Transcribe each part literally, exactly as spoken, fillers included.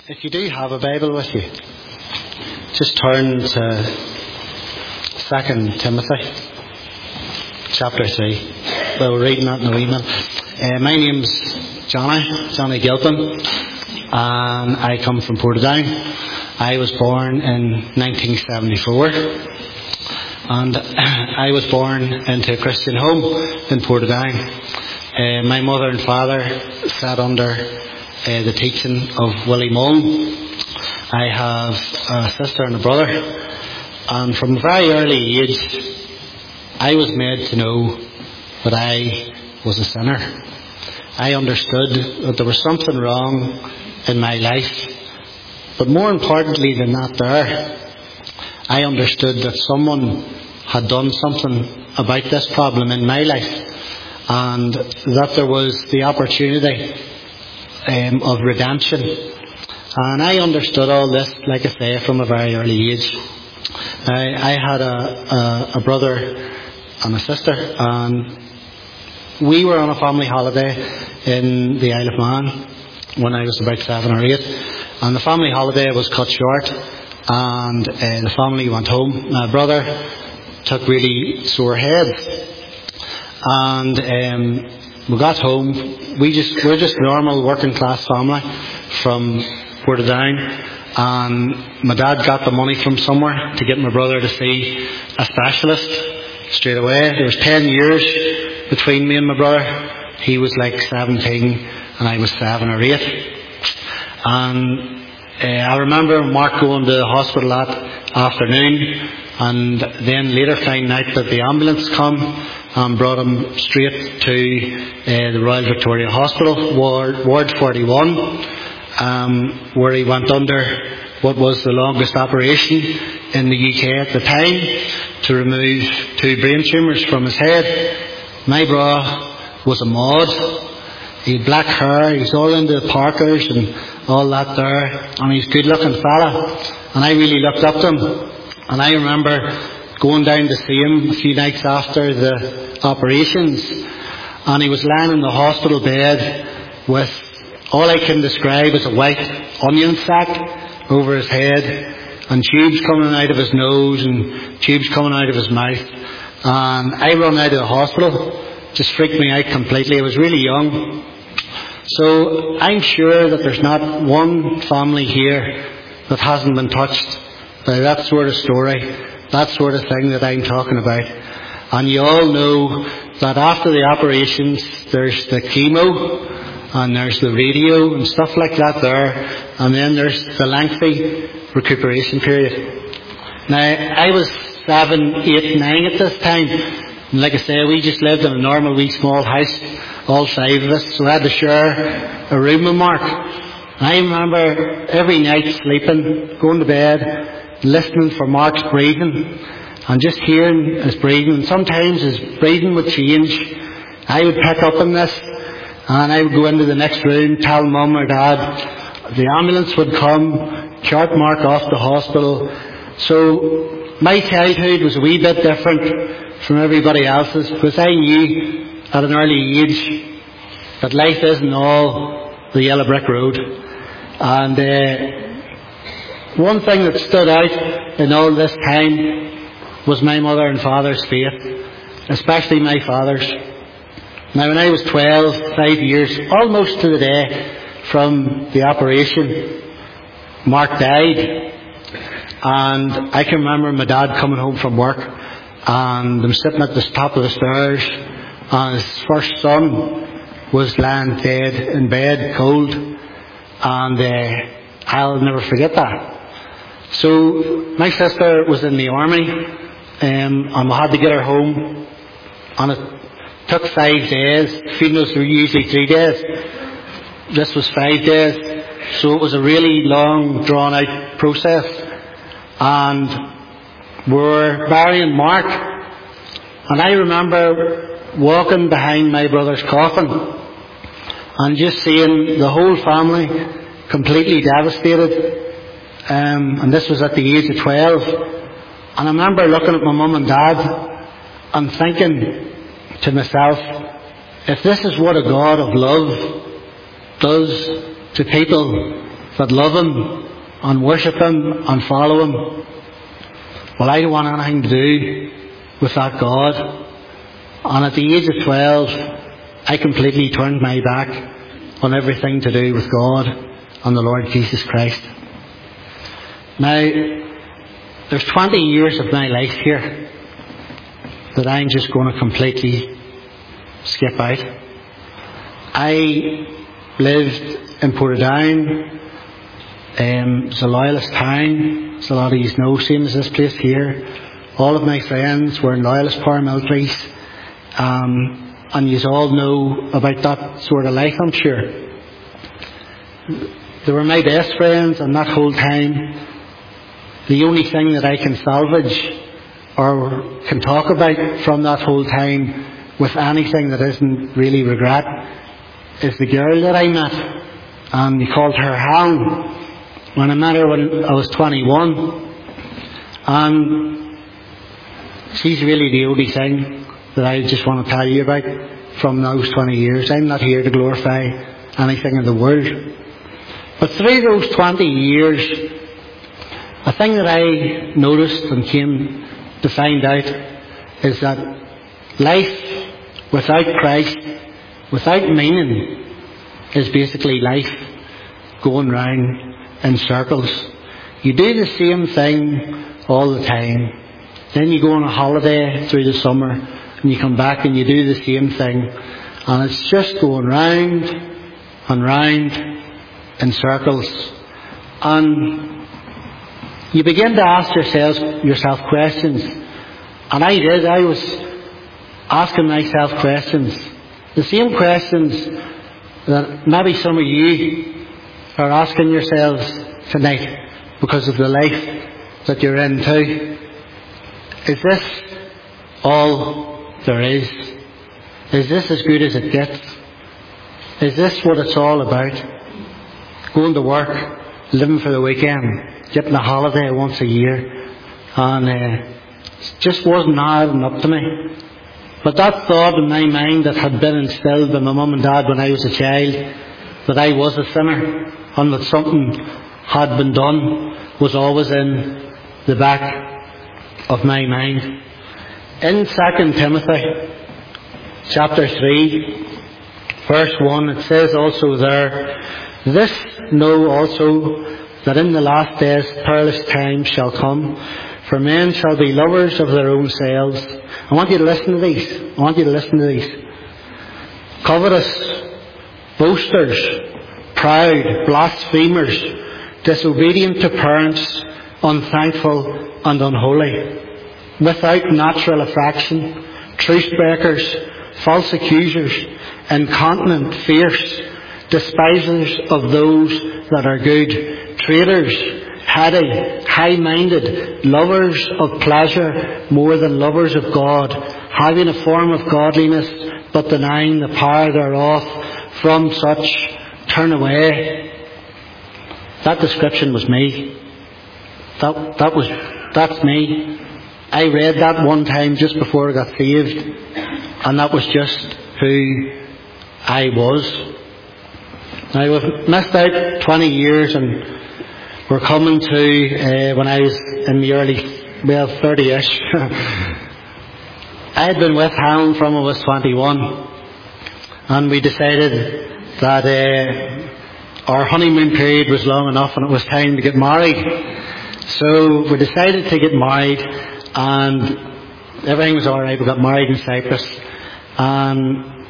If you do have a Bible with you, just turn to Second Timothy chapter three. We'll read that in a wee minute. Uh, my name's Johnny, Johnny Gilpin, and I come from Portadown. I was born in nineteen seventy-four, and I was born into a Christian home in Portadown. Uh, my mother and father sat under Uh, the teaching of Willie Mullen. I have a sister and a brother, and from a very early age I was made to know that I was a sinner. I understood that there was something wrong in my life, but more importantly than that there, I understood that someone had done something about this problem in my life, and that there was the opportunity Um, of redemption. And I understood all this, like I say, from a very early age. I, I had a, a, a brother and a sister, and we were on a family holiday in the Isle of Man when I was about seven or eight, and the family holiday was cut short, and uh, the family went home. My brother took really sore heads, and um, we got home. We just we're just normal working class family from Portadown, and my dad got the money from somewhere to get my brother to see a specialist straight away. There was ten years between me and my brother. He was like seventeen, and I was seven or eight. And uh, I remember Mark going to the hospital that afternoon, and then later find out that the ambulance come and brought him straight to uh, the Royal Victoria Hospital, Ward, Ward forty-one, um, where he went under what was the longest operation in the U K at the time, to remove two brain tumours from his head. My brother was a mod. He had black hair, he was all into Parkers and all that there, and he's a good looking fella, and I really looked up to him. And I remember going down to see him a few nights after the operations, and he was lying in the hospital bed with all I can describe as a white onion sack over his head, and tubes coming out of his nose and tubes coming out of his mouth. And I run out of the hospital. Just freaked me out completely. I was really young. So I'm sure that there's not one family here that hasn't been touched by that sort of story, that sort of thing that I'm talking about. And you all know that after the operations there's the chemo, and there's the radio and stuff like that there, and then there's the lengthy recuperation period. Now, I was seven, eight, nine at this time, and like I say, we just lived in a normal wee small house, all five of us, so I had to share a room with Mark. And I remember every night sleeping, going to bed, listening for Mark's breathing, and just hearing his breathing. And sometimes his breathing would change. I would pick up on this, and I would go into the next room, tell Mum or Dad. The ambulance would come, chart Mark off to hospital. So my childhood was a wee bit different from everybody else's, because I knew at an early age that life isn't all the yellow brick road. And uh, one thing that stood out in all this time was my mother and father's faith, especially my father's. Now, when I was twelve, five years, almost to the day from the operation, Mark died. And I can remember my dad coming home from work, and them sitting at the top of the stairs, and his first son was lying dead in bed, cold, and uh, I'll never forget that. So my sister was in the army, um, and we had to get her home, and it took five days. Funerals were usually three days. This was five days, so it was a really long, drawn-out process. And we were burying Mark, and I remember walking behind my brother's coffin and just seeing the whole family completely devastated. Um, and this was at the age of twelve. And I remember looking at my mum and dad and thinking to myself, if this is what a God of love does to people, that love Him and worship Him and follow Him. Well, I don't want anything to do with that God. And at the age of twelve, I completely turned my back on everything to do with God and the Lord Jesus Christ. Now, there's twenty years of my life here that I'm just going to completely skip out. I lived in Portadown. Um, it's a loyalist town, as a lot of you know, same as this place here. All of my friends were in loyalist paramilitaries, um, and you all know about that sort of life, I'm sure. They were my best friends, and that whole time, the only thing that I can salvage or can talk about from that whole time with anything that isn't really regret is the girl that I met, and we called her Helen. When I met her when I was twenty-one, and she's really the only thing that I just want to tell you about from those twenty years. I'm not here to glorify anything in the world. But through those twenty years, a thing that I noticed and came to find out is that life without Christ, without meaning, is basically life going round in circles. You do the same thing all the time. Then you go on a holiday through the summer and you come back and you do the same thing. And it's just going round and round in circles. And you begin to ask yourself, yourself questions. And I did. I was asking myself questions. The same questions that maybe some of you are asking yourselves tonight because of the life that you're in too. Is this all there is? Is this as good as it gets? Is this what it's all about? Going to work, living for the weekend, getting a holiday once a year, and uh, it just wasn't adding up to me. But that thought in my mind that had been instilled by my mum and dad when I was a child, that I was a sinner and that something had been done, was always in the back of my mind. In Second Timothy chapter three verse one, it says also there, "This know also, that in the last days perilous times shall come, for men shall be lovers of their own selves." I want you to listen to these. I want you to listen to these. "Covetous, boasters, proud, blasphemers, disobedient to parents, unthankful and unholy, without natural affection, truce breakers, false accusers, incontinent, fierce, despisers of those that are good, traitors, heady, high-minded, lovers of pleasure more than lovers of God, having a form of godliness, but denying the power thereof. From such turn away." That description was me. That that was that's me. I read that one time just before I got saved, and that was just who I was. Now we've missed out twenty years, and we're coming to uh, when I was in the early, well, thirty-ish. I had been with Helen from I was twenty-one, and we decided that uh, our honeymoon period was long enough and it was time to get married. So we decided to get married, and everything was alright. We got married in Cyprus, and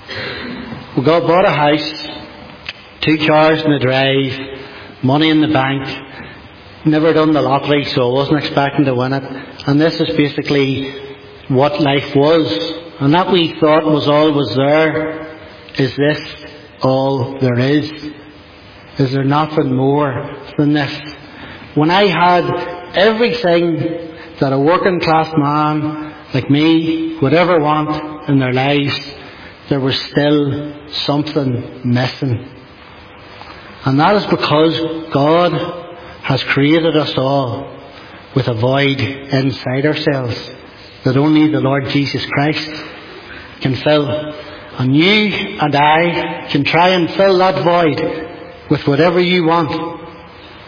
we got bought a house, two cars in the drive, money in the bank. Never done the lottery, so I wasn't expecting to win it. And this is basically what life was. And that we thought was all was there. Is this all there is? Is there nothing more than this? When I had everything that a working class man like me would ever want in their lives, there was still something missing. And that is because God has created us all with a void inside ourselves that only the Lord Jesus Christ can fill. And you and I can try and fill that void with whatever you want.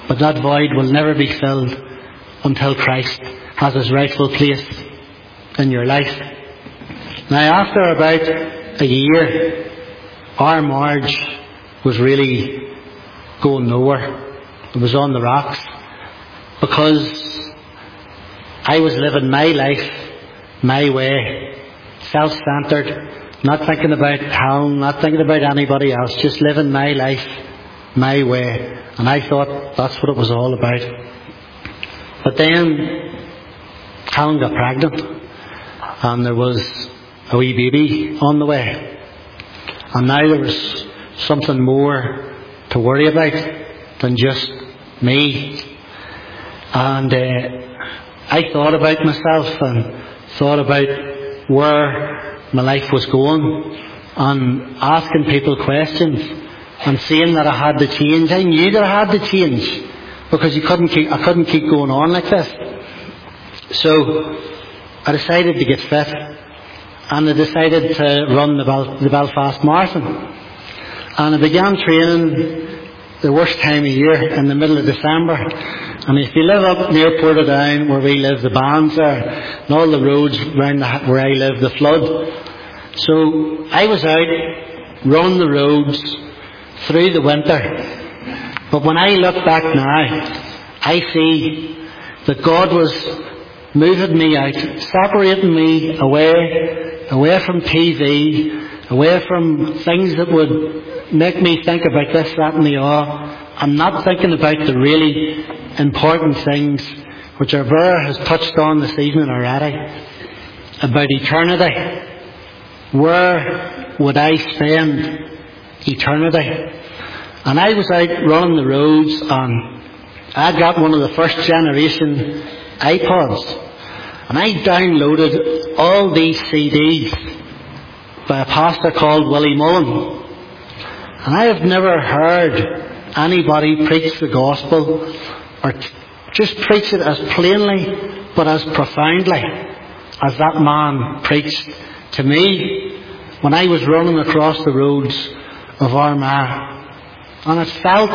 But that void will never be filled until Christ has his rightful place in your life. Now, after about a year, our marriage was really going nowhere. It was on the rocks. Because I was living my life, my way, self-centered, not thinking about Helen, not thinking about anybody else, just living my life, my way. And I thought that's what it was all about. But then Helen got pregnant, and there was a wee baby on the way. And now there was something more to worry about than just me. And uh, I thought about myself and thought about where my life was going, and asking people questions and saying that I had to change. I knew that I had to change, because you couldn't keep, I couldn't keep going on like this. So I decided to get fit, and I decided to run the, Bel- the Belfast Marathon. And I began training the worst time of year, in the middle of December. And if you live up near Portadown, where we live, the bands are, and all the roads around the, where I live, the flood. So I was out running the roads through the winter. But when I look back now, I see that God was moving me out, separating me away, away from T V, away from things that would make me think about this, that and the other. I'm not thinking about the really important things which our brother has touched on this evening already, about eternity. Where would I spend eternity? And I was out running the roads, and I got one of the first generation iPods, and I downloaded all these C Ds by a pastor called Willie Mullen. And I have never heard anybody preach the gospel, or t- just preach it as plainly but as profoundly as that man preached to me when I was running across the roads of Armagh. And it felt,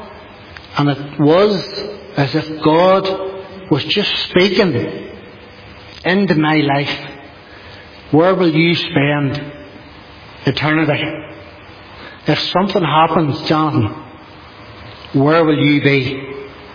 and it was, as if God was just speaking into my life. Where will you spend eternity? If something happens, Jonathan, where will you be?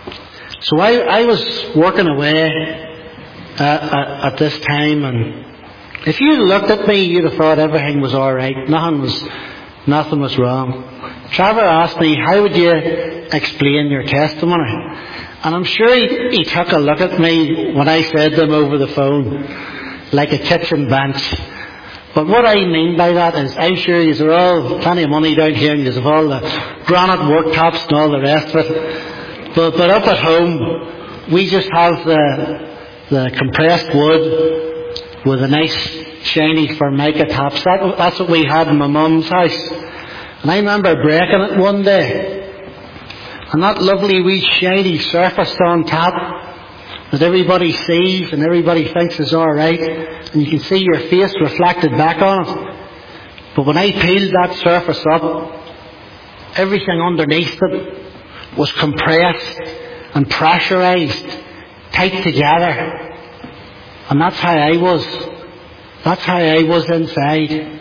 So I, I was working away uh, at, at this time, and if you looked at me, you'd have thought everything was all right. Nothing was, nothing was wrong. Trevor asked me, how would you explain your testimony? And I'm sure he, he took a look at me when I said them over the phone, like a kitchen bench. But what I mean by that is, I'm sure you've all plenty of money down here, and you have all the granite worktops and all the rest of it. But, but up at home, we just have the, the compressed wood with a nice shiny Formica tops. That, that's what we had in my mum's house. And I remember breaking it one day, and that lovely wee shiny surface on top that everybody sees and everybody thinks is all right, and you can see your face reflected back on it. But when I peeled that surface up, everything underneath it was compressed and pressurised tight together. And that's how I was. That's how I was inside.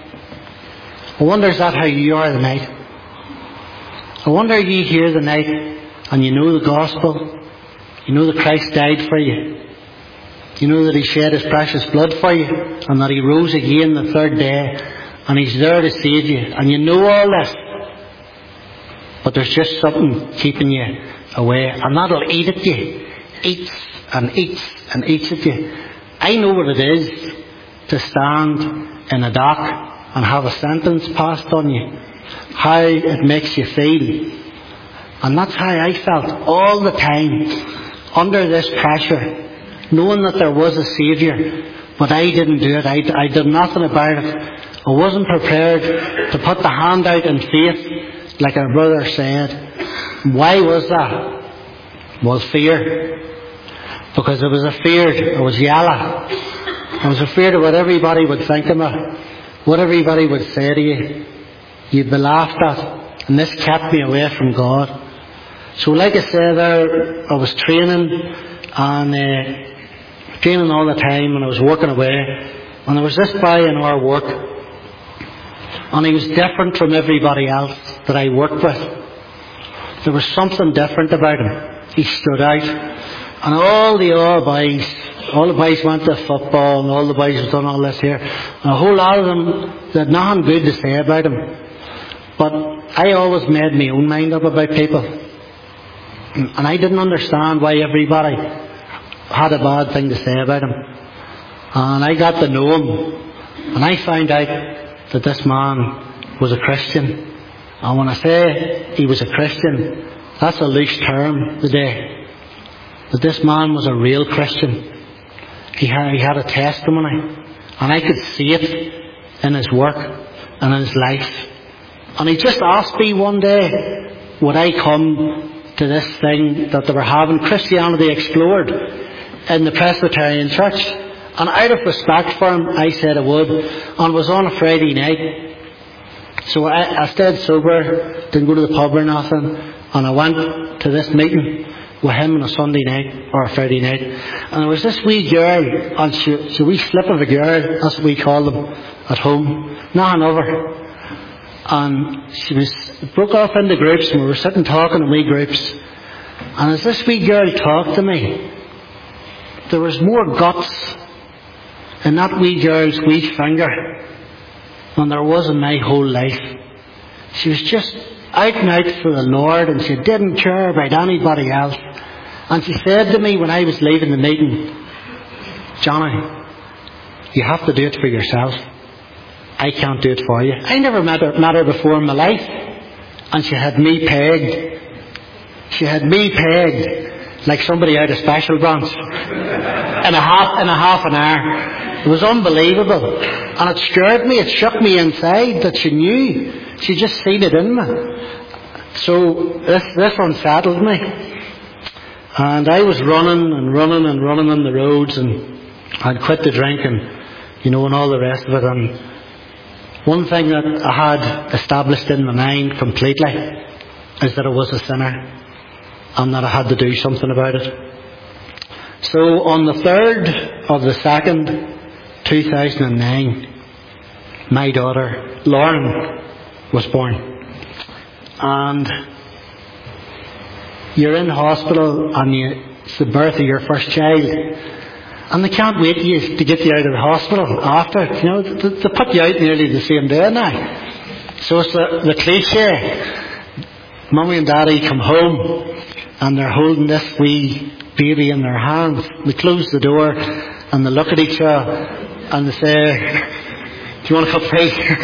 I wonder, is that how you are tonight? I wonder, are you here tonight and you know the gospel? You know that Christ died for you. You know that He shed His precious blood for you, and that He rose again the third day, and He's there to save you. And you know all this. But there's just something keeping you away, and that'll eat at you. Eats and eats and eats at you. I know what it is to stand in a dock and have a sentence passed on you. How it makes you feel. And that's how I felt all the time, under this pressure, knowing that there was a Saviour, but I didn't do it. I, I did nothing about it. I wasn't prepared to put the hand out in faith, like our brother said. Why was that? Well, fear. Because I was afeard. I was yellow. I was afraid of what everybody would think of me, what everybody would say to you. You'd be laughed at. And this kept me away from God. So like I said there, I was training and uh, training all the time, and I was working away. And there was this boy in our work, and he was different from everybody else that I worked with. There was something different about him. He stood out. And all the other boys, all the boys went to football, and all the boys have done all this here. And a whole lot of them, they had nothing good to say about him. But I always made my own mind up about people. And I didn't understand why everybody had a bad thing to say about him. And I got to know him. And I found out that this man was a Christian. And when I say he was a Christian, that's a loose term today. That this man was a real Christian. He had, he had a testimony. And I could see it in his work and in his life. And he just asked me one day, would I come to this thing that they were having, Christianity Explored, in the Presbyterian Church. And out of respect for him, I said I would. And it was on a Friday night. So I, I stayed sober, didn't go to the pub or nothing, and I went to this meeting with him on a Sunday night, or a Friday night. And there was this wee girl, and she, she a wee slip of a girl, that's what we call them at home, nothing of her. And she was broke off into groups, and we were sitting talking in wee groups. And as this wee girl talked to me, there was more guts in that wee girl's wee finger than there was in my whole life. She was just out and out for the Lord, and she didn't care about anybody else. And she said to me when I was leaving the meeting, Johnny, you have to do it for yourself. I can't do it for you. I never met her, met her before in my life. And she had me pegged. She had me pegged like somebody out of Special Branch in a half, in a half an hour. It was unbelievable. And it scared me, it shook me inside that she knew. She just seen it in me. So this, this unsettled me. And I was running and running and running on the roads, and I'd quit the drink and, you know, and all the rest of it. And one thing that I had established in my mind completely is that I was a sinner and that I had to do something about it. So on the third of the second, two thousand nine, my daughter Lauren was born. And you're in hospital and you, it's the birth of your first child, and they can't wait you to get you out of the hospital after. You know, they, they put you out nearly the same day now. So it's the, the cliche. Mummy and Daddy come home and they're holding this wee baby in their hands. They close the door and they look at each other and they say, do you want a cup of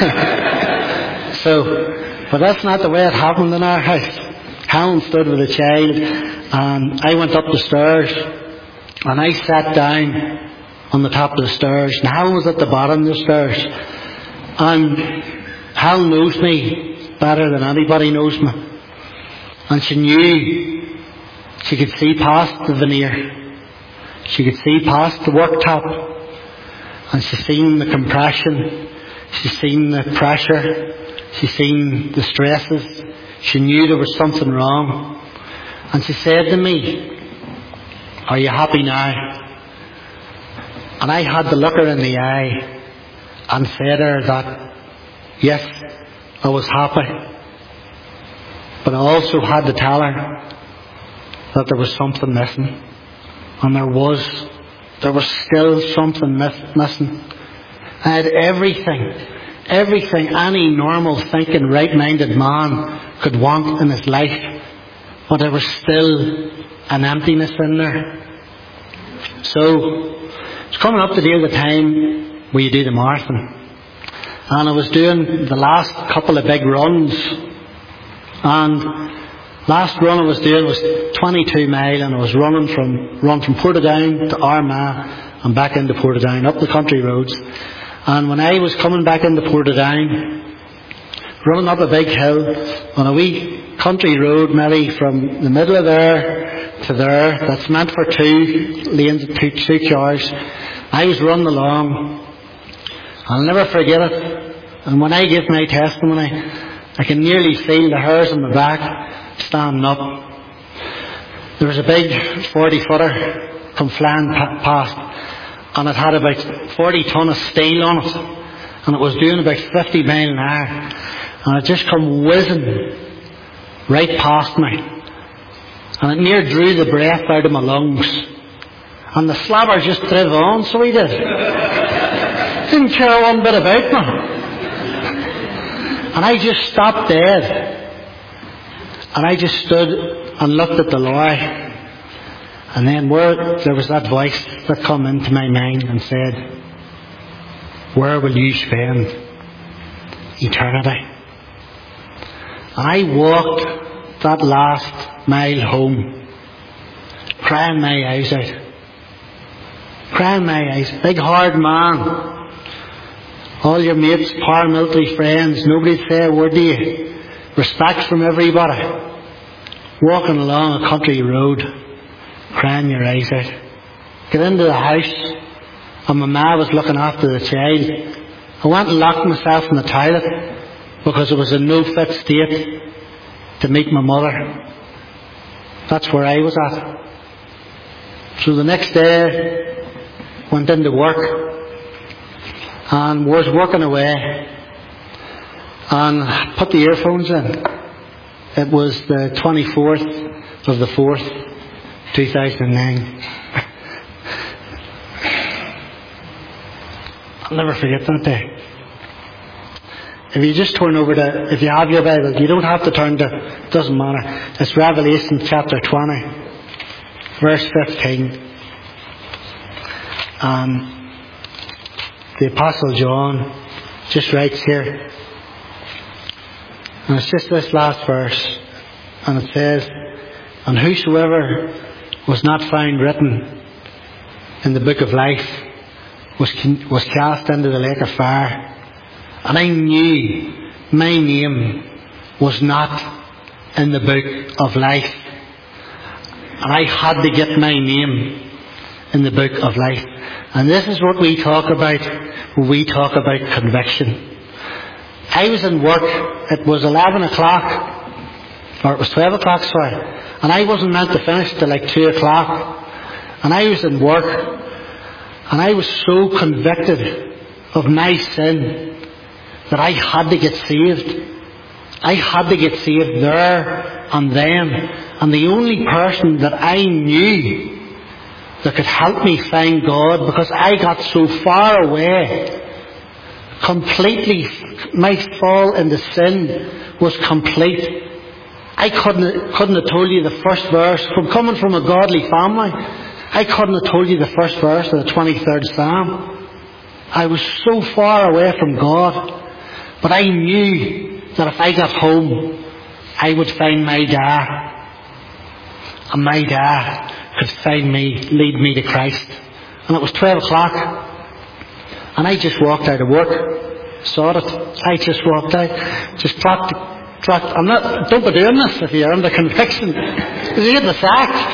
tea? So, but that's not the way it happened in our house. Helen stood with the child, and I went up the stairs, and I sat down on the top of the stairs, and Helen was at the bottom of the stairs. And Helen knows me better than anybody knows me. And she knew, she could see past the veneer. She could see past the worktop. And she's seen the compression. She's seen the pressure. She's seen the stresses. She knew there was something wrong. And she said to me, are you happy now? And I had to look her in the eye and say to her that, yes, I was happy. But I also had to tell her that there was something missing. And there was. There was still something miss- missing. I had everything. Everything any normal thinking, right-minded man could want in his life. But there was still an emptiness in there. So, it's coming up to the end of the time where you do the marathon. And I was doing the last couple of big runs. And last run I was doing was twenty-two mile, and I was running from run from Portadown to Armagh and back into Portadown, up the country roads. And when I was coming back into Portadown, running up a big hill on a wee country road, maybe from the middle of there to there, that's meant for two lanes, two, two cars, I was running along. I'll never forget it. And when I give my testimony, I can nearly feel the hairs on my back standing up. there was a big forty footer come flying past, and it had about forty ton of steel on it, and it was doing about fifty mile an hour, and it just come whizzing right past me, and it near drew the breath out of my lungs, and the slabber just drive on, so he did. Didn't care one bit about me. And I just stopped dead, and I just stood and looked at the lorry, and then where there was that voice that come into my mind and said, where will you spend eternity? And I walked that last mile home, crying my eyes out. Crying my eyes. Big hard man. All your mates, paramilitary friends, nobody'd say a word to you. Respect from everybody. Walking along a country road, crying your eyes out. Get into the house, and my ma was looking after the child. I went and locked myself in the toilet because it was in no fit state to meet my mother. That's where I was at. So the next day, went into work and was working away, and put the earphones in. It was the twenty-fourth of the fourth, two thousand nine. I'll never forget that day. If you just turn over to, if you have your Bible, you don't have to turn to, it doesn't matter. It's Revelation chapter twenty, verse fifteen. Um, the Apostle John just writes here, and it's just this last verse, and it says, and whosoever was not found written in the book of life was was cast into the lake of fire. And I knew my name was not in the book of life, and I had to get my name in the book of life. And this is what we talk about when we talk about conviction. I was in work, it was eleven o'clock, or it was twelve o'clock, sorry, and I wasn't meant to finish till like two o'clock. And I was in work, and I was so convicted of my sin that I had to get saved. I had to get saved there and then. And the only person that I knew that could help me find God, because I got so far away, completely, my fall into sin was complete. I couldn't, couldn't have told you the first verse. From coming from a godly family, I couldn't have told you the first verse of the twenty-third Psalm. I was so far away from God. But I knew that if I got home, I would find my dad. And my dad could find me, lead me to Christ. And it was twelve o'clock. And I just walked out of work. Saw it. I just walked out. Just clocked, clocked. I'm not, don't be doing this if you're under conviction. Because you get the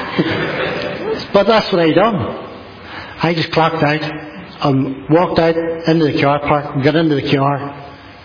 sack. But that's what I done. I just clocked out and walked out into the car park and got into the car.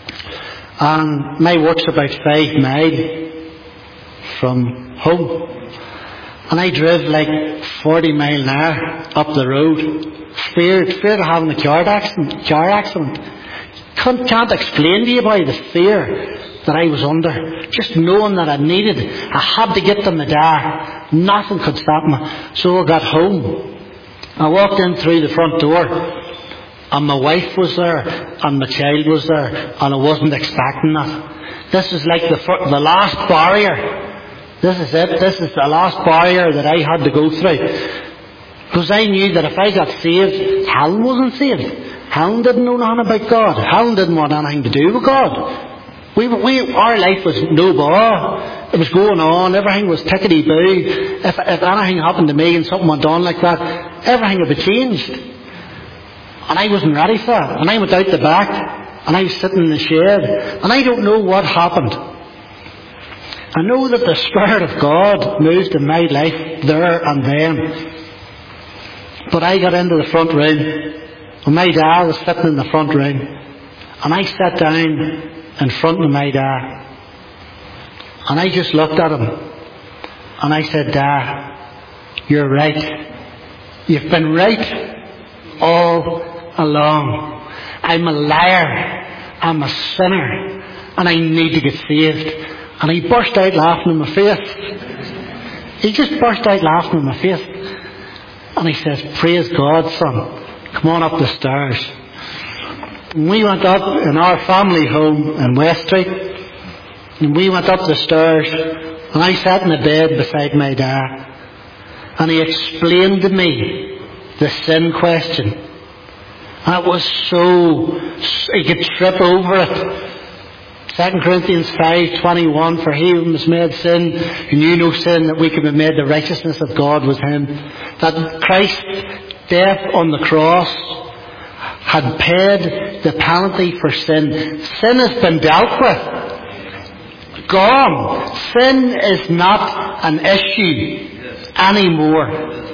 And my work's about five mile from home. And I drove like forty mile an hour up the road. Feared, feared of having a car accident. Car accident. Can't, can't explain to you about the fear that I was under. Just knowing that I needed, I had to get to my dad. Nothing could stop me. So I got home. I walked in through the front door. And my wife was there, and my child was there, and I wasn't expecting that. This is like the fir- the last barrier. This is it. This is the last barrier that I had to go through. Because I knew that if I got saved, Helen wasn't saved. Helen didn't know nothing about God. Helen didn't want anything to do with God. We, we, our life was no bother. It was going on. Everything was tickety-boo. If, if anything happened to me and something went on like that, everything would be changed. And I wasn't ready for it. And I went out the back, and I was sitting in the shed, and I don't know what happened. I know that the Spirit of God moved in my life there and then. But I got into the front room, and my dad was sitting in the front room, and I sat down in front of my dad, and I just looked at him, and I said, Dad, you're right. You've been right all along. I'm a liar. I'm a sinner. And I need to get saved. And he burst out laughing in my face. He just burst out laughing in my face. And he says, praise God, son. Come on up the stairs. And we went up in our family home in West Street. And we went up the stairs. And I sat in the bed beside my dad. And he explained to me the sin question. And it was so, he could trip over it. Second Corinthians five twenty-one, for he who was made sin, who knew no sin, that we could be made the righteousness of God was him. That Christ's death on the cross had paid the penalty for sin. Sin has been dealt with. Gone. Sin is not an issue anymore.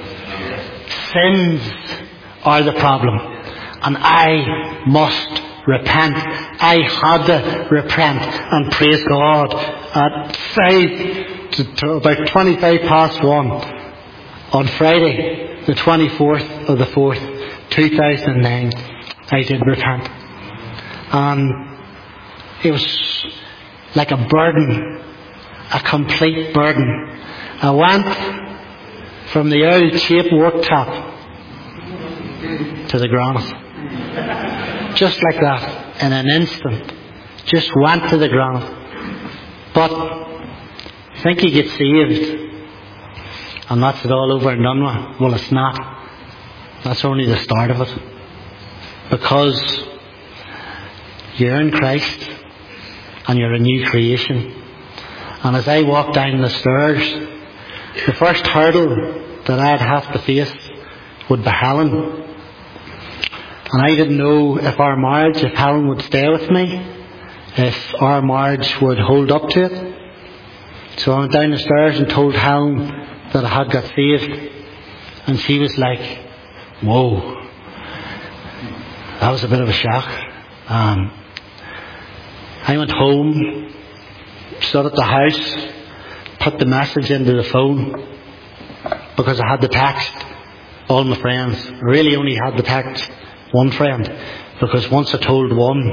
Sins are the problem. And I must repent. I had to repent, and praise God. At five to, to about twenty-five past one on Friday, the twenty-fourth of the fourth, two thousand nine, I did repent, and it was like a burden, a complete burden. I went from the old cheap worktop to the granite. Just like that, in an instant. Just went to the ground. But I think you get saved, and that's it all over and done with. Well, it's not. That's only the start of it. Because you're in Christ, and you're a new creation. And as I walked down the stairs, the first hurdle that I'd have to face would be Helen. And I didn't know if our marriage, if Helen would stay with me, if our marriage would hold up to it. So I went down the stairs and told Helen that I had got saved. And she was like, whoa. That was a bit of a shock. Um, I went home, stood at the house, put the message into the phone, because I had the text, all my friends. I really only had the text one friend, because once I told one,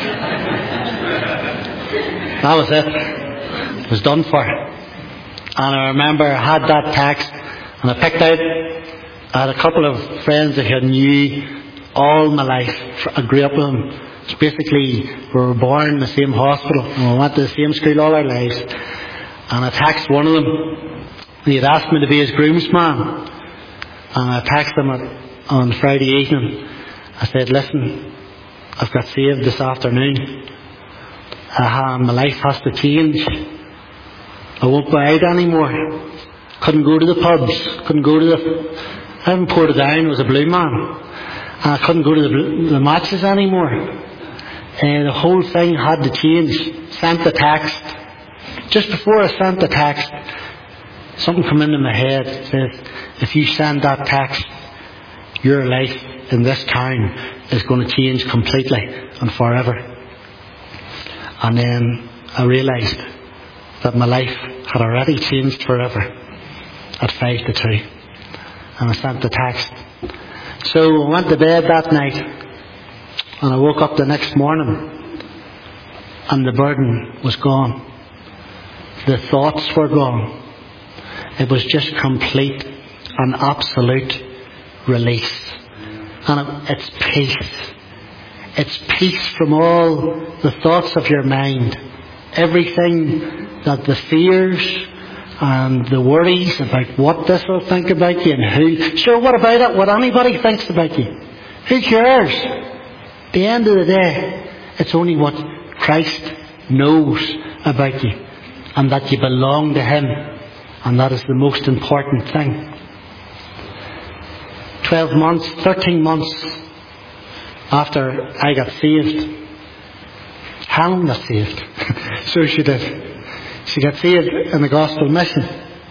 that was it. It was done for. And I remember I had that text, and I picked out, I had a couple of friends that I knew all my life. I grew up with them. It's basically, we were born in the same hospital, and we went to the same school all our lives. And I texted one of them, and he had asked me to be his groomsman. And I texted him on Friday evening. I said, listen, I've got saved this afternoon. Uh, my life has to change. I won't go out anymore. Couldn't go to the pubs. Couldn't go to the... I haven't poured it down. I was a blue man. And I couldn't go to the, the matches anymore. And the whole thing had to change. Sent the text. Just before I sent the text, something came into my head. It said, if you send that text, your life in this town is going to change completely and forever. And then I realised that my life had already changed forever at five to two. And I sent the text. So I went to bed that night, and I woke up the next morning, and the burden was gone. The thoughts were gone. It was just complete and absolute release. And it's peace. It's peace from all the thoughts of your mind. Everything that the fears and the worries about what this will think about you and who. Sure, what about it? What anybody thinks about you. Who cares? At the end of the day, it's only what Christ knows about you. And that you belong to Him. And that is the most important thing. Twelve months, thirteen months after I got saved, Helen got saved. So she did. She got saved in the gospel mission.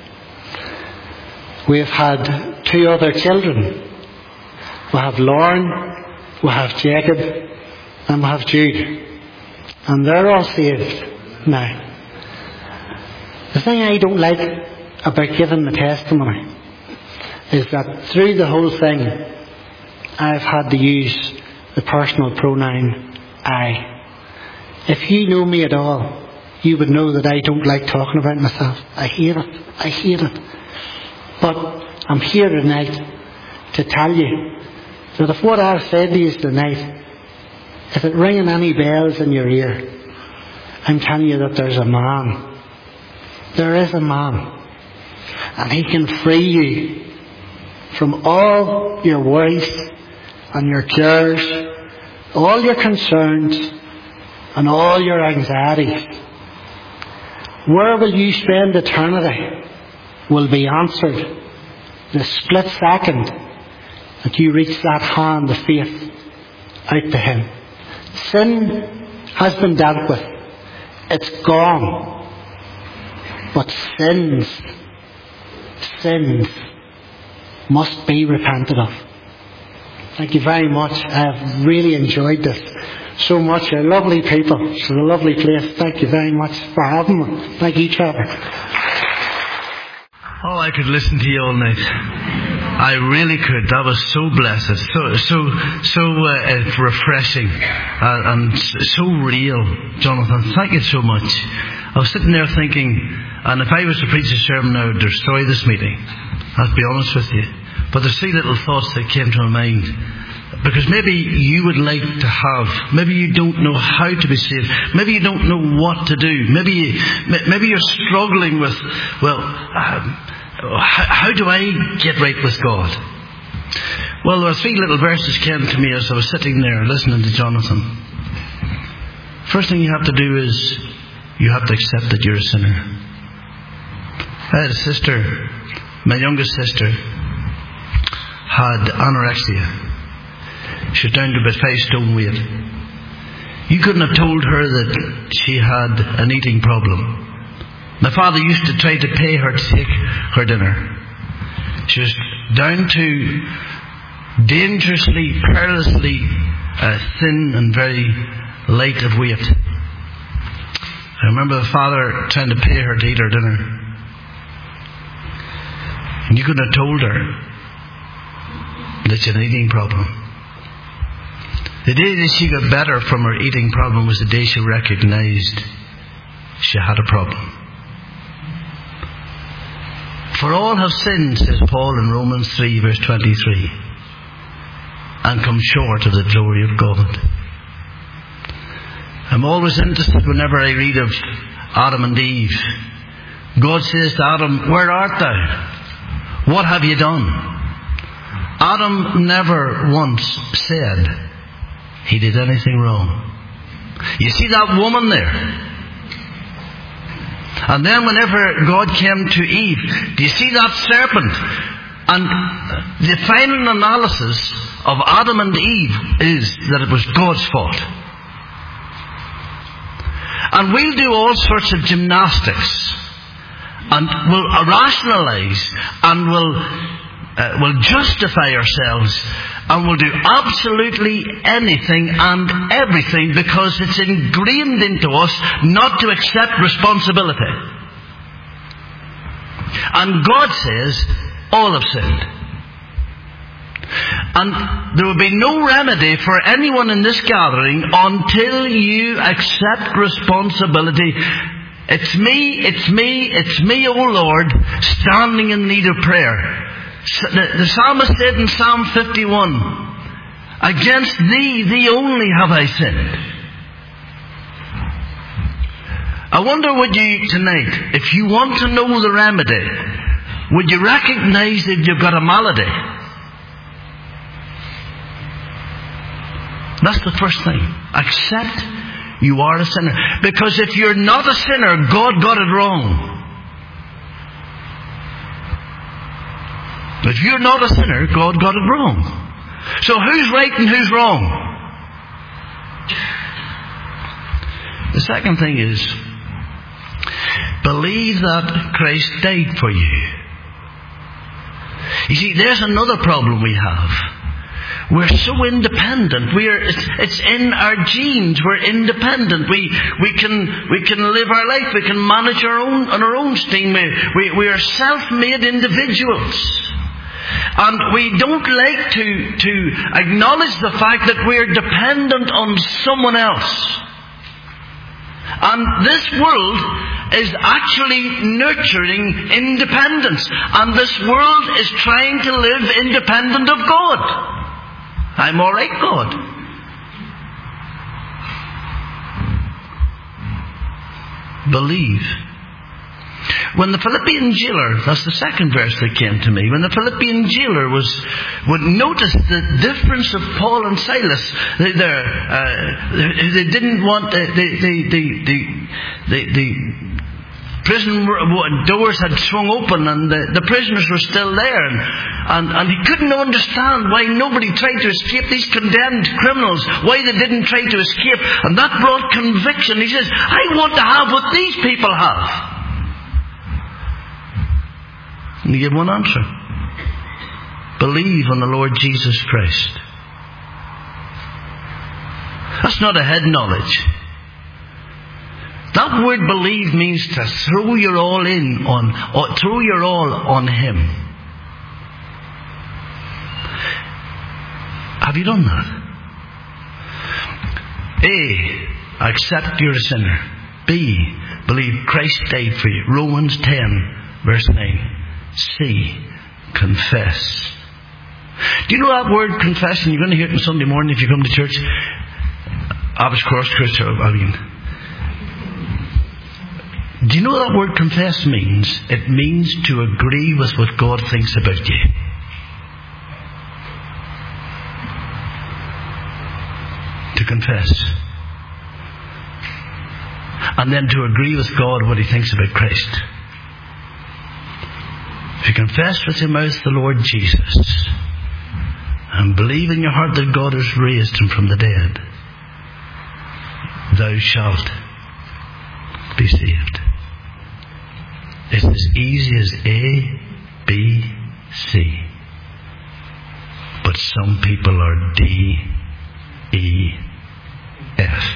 We've had two other children. We have Lauren, we have Jacob, and we have Jude. And they're all saved now. The thing I don't like about giving the testimony is that through the whole thing, I've had to use the personal pronoun I. If you know me at all, you would know that I don't like talking about myself. I hate it. I hate it. But I'm here tonight to tell you that if what I've said to you tonight, if it ringing any bells in your ear, I'm telling you that there's a man. There is a man. And he can free you from all your worries and your cares, all your concerns and all your anxieties. Where will you spend eternity will be answered the split second that you reach that hand of faith out to him. Sin has been dealt with. It's gone. But sins, sins must be repented of. Thank you very much. I've really enjoyed this so much. You're lovely people. It's a lovely place. Thank you very much for having me. Thank you, Trevor. Oh, I could listen to you all night. I really could. That was so blessed, so so so uh, refreshing, uh, and so real, Jonathan. Thank you so much. I was sitting there thinking, and if I was to preach a sermon, I would destroy this meeting. I'll be honest with you. But there's three little thoughts that came to my mind. Because maybe you would like to have, maybe you don't know how to be saved, maybe you don't know what to do, maybe you, maybe you're struggling with, well, um, how, how do I get right with God? Well, there were three little verses came to me as I was sitting there listening to Jonathan. First thing you have to do is you have to accept that you're a sinner. I had a sister, my youngest sister, had anorexia. She was down to about five stone weight. You couldn't have told her that she had an eating problem. My father used to try to pay her to take her dinner. She was down to dangerously, perilously uh, thin and very light of weight. I remember the father trying to pay her to eat her dinner. And you couldn't have told her that she had an eating problem. The day that she got better from her eating problem was the day she recognized she had a problem. For all have sinned, says Paul in Romans three verse twenty-three, and come short of the glory of God. I'm always interested whenever I read of Adam and Eve. God says to Adam, "Where art thou? What have you done?" Adam never once said he did anything wrong. You see that woman there? And then whenever God came to Eve, do you see that serpent? And the final analysis of Adam and Eve is that it was God's fault. And we'll do all sorts of gymnastics, and we'll rationalize, and we'll, uh, we'll justify ourselves, and we'll do absolutely anything and everything because it's ingrained into us not to accept responsibility. And God says, all have sinned. And there will be no remedy for anyone in this gathering until you accept responsibility. It's me, it's me, it's me, O Lord, standing in need of prayer. The, the psalmist said in Psalm fifty-one, "Against thee, thee only have I sinned." I wonder, would you tonight, if you want to know the remedy, would you recognize that you've got a malady? That's the first thing. Accept you are a sinner. Because if you're not a sinner, God got it wrong. If you're not a sinner, God got it wrong. So who's right and who's wrong? The second thing is, believe that Christ died for you. You see, there's another problem we have. We're so independent. We're it's, it's in our genes. We're independent. We we can we can live our life. We can manage our own on our own steam. We we, we are self-made individuals. And we don't like to, to acknowledge the fact that we're dependent on someone else. And this world is actually nurturing independence. And this world is trying to live independent of God. I'm alright, God. Believe. When the Philippian jailer, that's the second verse that came to me, when the Philippian jailer was, would notice the difference of Paul and Silas, they, uh, they didn't want, the, the, the, the, the, the prison doors had swung open and the, the prisoners were still there, and, and, and he couldn't understand why nobody tried to escape, these condemned criminals, why they didn't try to escape, and that brought conviction. He says, I want to have what these people have. And he gave one answer. Believe on the Lord Jesus Christ. That's not a head knowledge. That word believe means to throw your all in on, or throw your all on Him. Have you done that? A, accept you're a sinner. B, believe Christ died for you. Romans ten, verse nine. C, confess. Do you know that word confession? You're going to hear it on Sunday morning if you come to church. Abbas Cross Church, I mean. Do you know what that word confess means? It means to agree with what God thinks about you. To confess. And then to agree with God what He thinks about Christ. If you confess with your mouth the Lord Jesus and believe in your heart that God has raised Him from the dead, thou shalt be saved. It's as easy as A, B, C. But some people are D, E, F.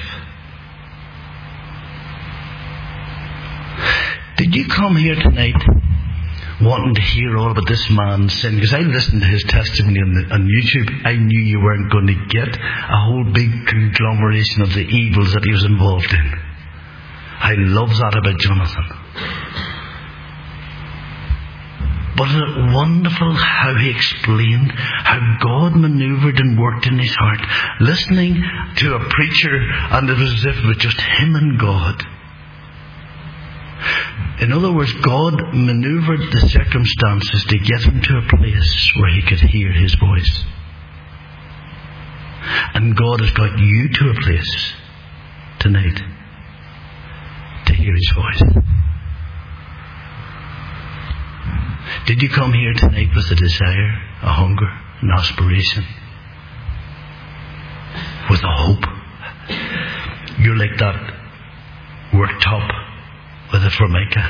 Did you come here tonight wanting to hear all about this man's sin? Because I listened to his testimony on, the, on YouTube. I knew you weren't going to get a whole big conglomeration of the evils that he was involved in. I love that about Jonathan. But isn't it wonderful how he explained how God manoeuvred and worked in his heart, listening to a preacher, and it was as if it was just him and God. In other words, God manoeuvred the circumstances to get him to a place where he could hear His voice. And God has got you to a place tonight to hear His voice. Did you come here tonight with a desire, a hunger, an aspiration? With a hope? You're like that worktop with a formica.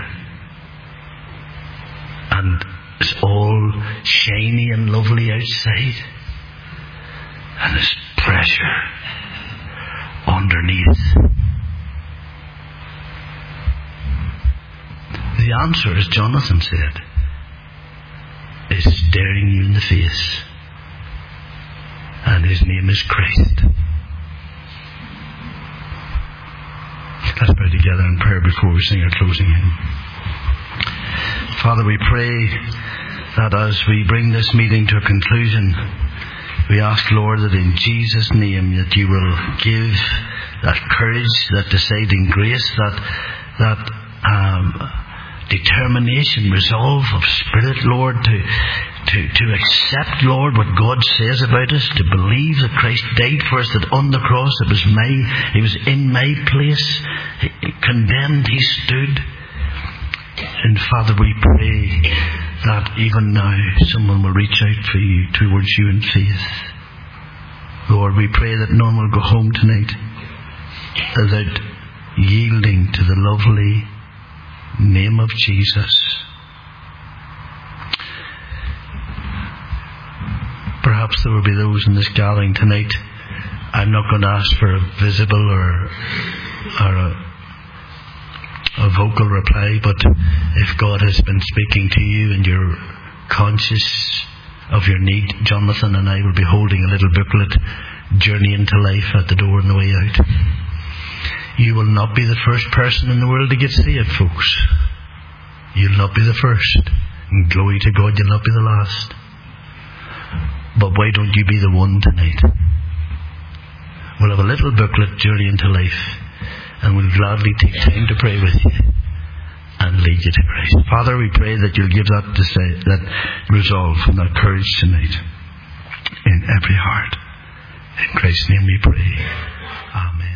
And it's all shiny and lovely outside. And there's pressure underneath. The answer, as Jonathan said, is staring you in the face. And His name is Christ. Let's pray together in prayer before we sing our closing hymn. Father, we pray that as we bring this meeting to a conclusion, we ask, Lord, that in Jesus' name that You will give that courage, that deciding grace, that that um, determination, resolve of spirit, Lord, to, to, to accept, Lord, what God says about us, to believe that Christ died for us, that on the cross it was my, He was in my place, he, condemned, He stood. And Father, we pray that even now someone will reach out for you, towards You in faith. Lord, we pray that none will go home tonight without yielding to the lovely name of Jesus. Perhaps there will be those in this gathering tonight. I'm not going to ask for a visible or, or a, a vocal reply, but if God has been speaking to you and you're conscious of your need. Jonathan and I will be holding a little booklet, Journey into Life, at the door on the way out. You will not be the first person in the world to get saved, folks. You'll not be the first. And glory to God, you'll not be the last. But why don't you be the one tonight? We'll have a little booklet, Journey into Life, and we'll gladly take time to pray with you and lead you to Christ. Father, we pray that you'll give that, deci- that resolve and that courage tonight in every heart. In Christ's name we pray. Amen.